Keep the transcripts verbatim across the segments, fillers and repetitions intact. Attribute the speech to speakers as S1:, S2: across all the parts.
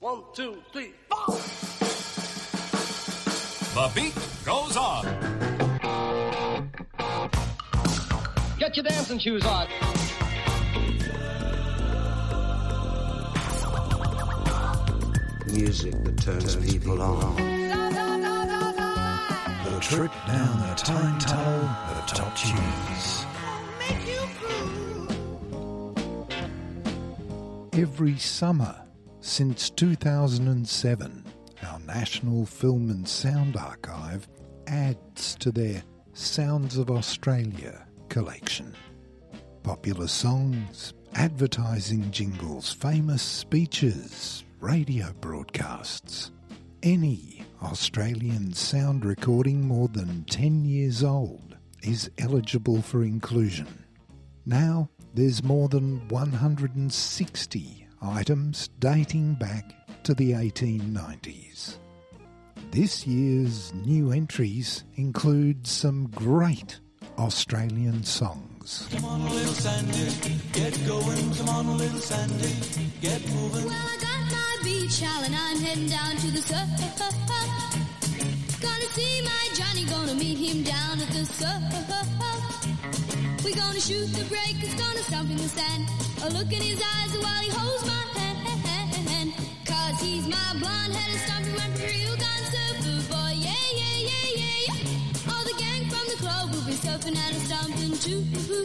S1: One, two, three, four.
S2: The beat goes on.
S3: Get your dancing shoes on.
S4: Music that turns, turns people on.
S5: The trip down the time tunnel of top tunes. Every summer since two thousand seven, our National Film and Sound Archive adds to their Sounds of Australia collection. Popular songs, advertising jingles, famous speeches, radio broadcasts. Any Australian sound recording more than ten years old is eligible for inclusion. Now there's more than one hundred sixty items dating back to the eighteen nineties. This year's new entries include some great Australian songs.
S6: Come on, little Sandy, get going. Come on, little Sandy, get moving.
S7: Well, I got my beach towel and I'm heading down to the surf. Gonna see my Johnny, gonna meet him down at the surf. We're gonna shoot the breakers, gonna stomp in the sand. A look in his eyes while he holds my hand. Cause he's my blonde-headed stomping one real gun surfer boy. Yeah, yeah, yeah, yeah, yeah. All the gang from the club will be surfing and a stomping too.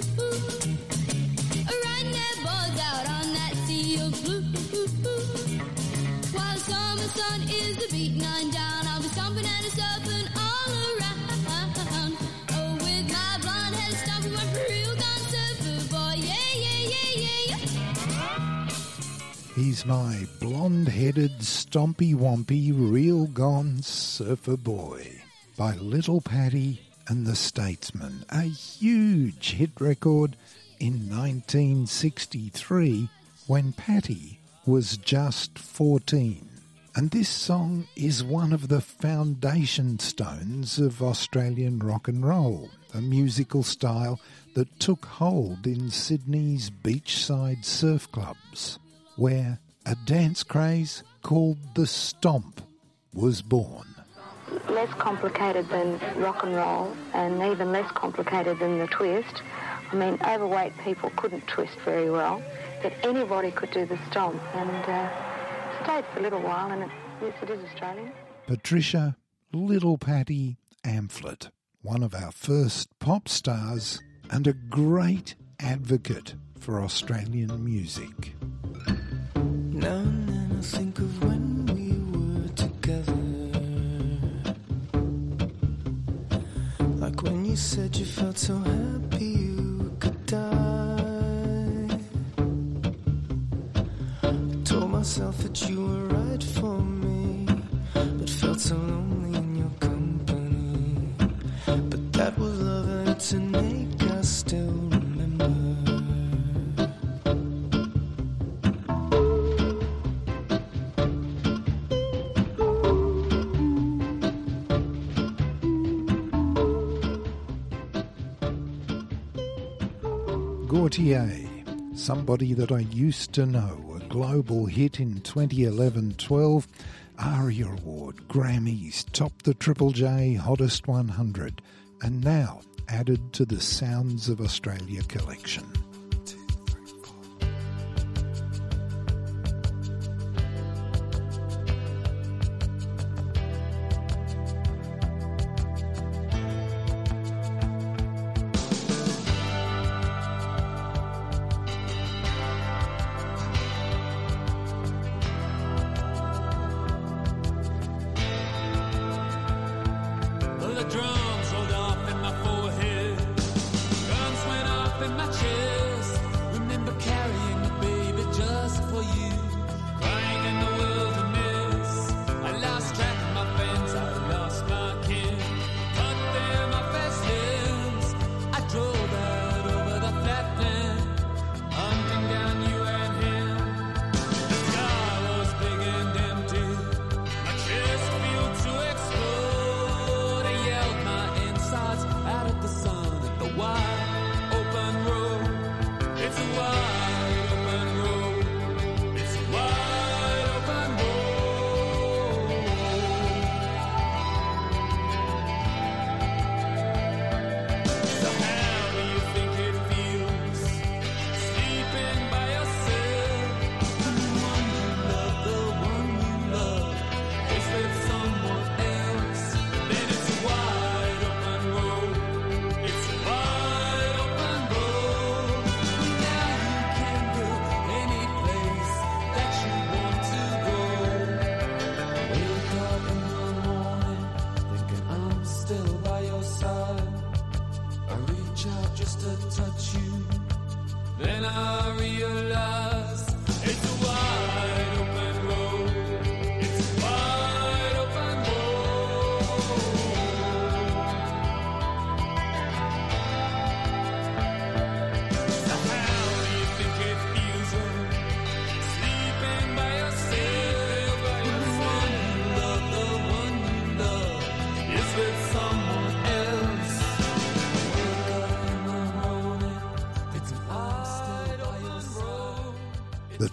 S7: Riding their boards out on that sea of blue. While the summer sun is a beating on down, I'll be stomping and a surfing all around. Oh, with my blonde-headed stomping one real gun surfer boy. Yeah, yeah, yeah, yeah, yeah.
S5: He's my blonde-headed, stompy-wompy, real-gone surfer boy by Little Patty and the Statesmen, a huge hit record in nineteen sixty-three when Patty was just fourteen. And this song is one of the foundation stones of Australian rock and roll, a musical style that took hold in Sydney's beachside surf clubs, where a dance craze called the Stomp was born.
S8: Less complicated than rock and roll, and even less complicated than the twist. I mean, overweight people couldn't twist very well, but anybody could do the stomp, and uh, stayed for a little while, and it, yes, it is Australian.
S5: Patricia Little Patty Amphlett, one of our first pop stars and a great advocate for Australian music.
S6: Now and then I think of when we were together, like when you said you felt so happy you could die. I told myself that you were right for me, but felt so lonely in your company. But that was love and it's an ache I still remember.
S5: Gautier, Somebody That I Used to Know, a global hit in twenty eleven twelve, ARIA Award, Grammys, topped the Triple J Hottest one hundred, and now added to the Sounds of Australia collection.
S9: The drums rolled off in my forehead, guns went off in my chest.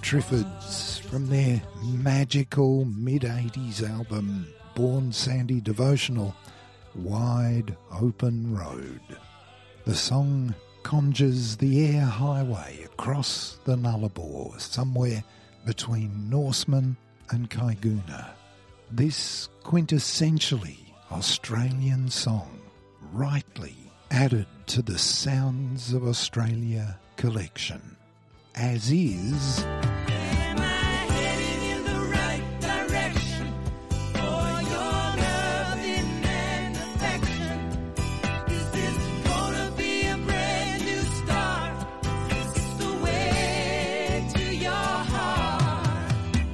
S5: Triffids from their magical mid-eighties album Born Sandy Devotional, Wide Open Road. The song conjures the air highway across the Nullarbor, somewhere between Norseman and Kaiguna. This quintessentially Australian song, rightly added to the Sounds of Australia collection, as is...
S6: Am I heading in the right direction for your loving and affection? Is this gonna be a brand new start? Is this the way to your heart?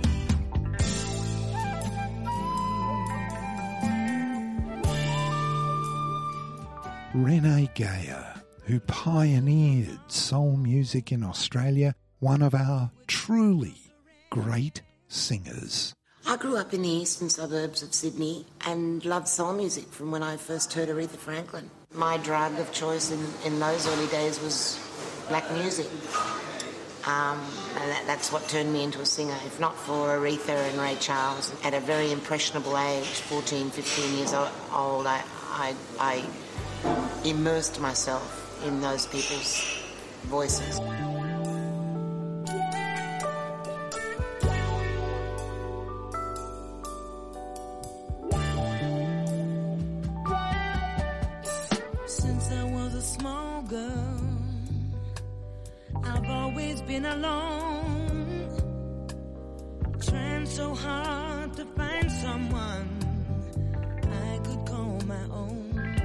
S5: Renee Geyer, who pioneered soul music in Australia, one of our truly great singers.
S1: I grew up in the eastern suburbs of Sydney and loved soul music from when I first heard Aretha Franklin. My drug of choice in, in those early days was black music. Um, and that, that's what turned me into a singer. If not for Aretha and Ray Charles, at a very impressionable age, fourteen, fifteen years old, I, I, I immersed myself in those people's voices.
S6: Since I was a small girl, I've always been alone, trying so hard to find someone I could call my own.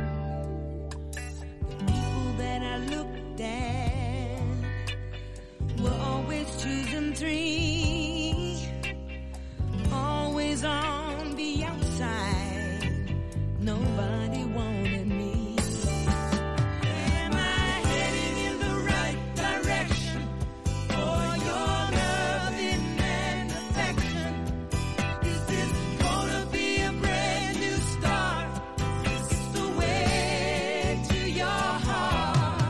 S6: That I looked at were always choosing three, always on the outside, nobody wanted me. Am I heading in the right direction for your loving and affection? Is this gonna be a brand new start? Is this the way to your heart?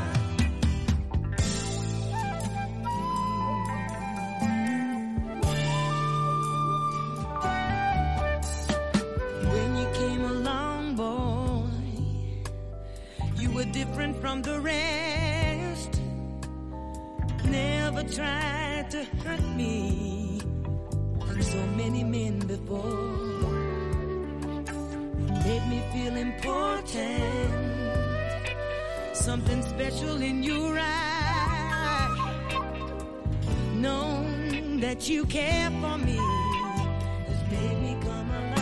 S6: Different from the rest, never tried to hurt me like so many men before. Made me feel important, something special in your eyes. Knowing that you care for me has made me come alive.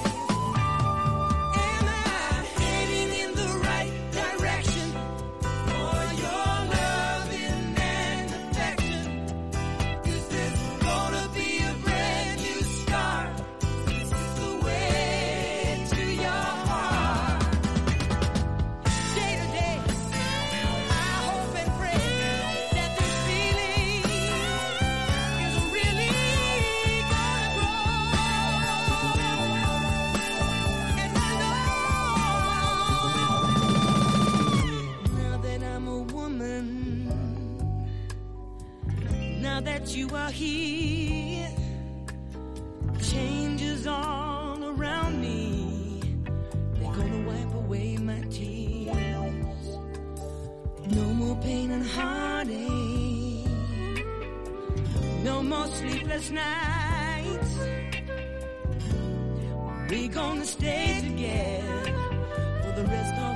S6: You are here, changes all around me. They're gonna wipe away my tears. No more pain and heartache, no more sleepless nights. We're gonna stay together for the rest of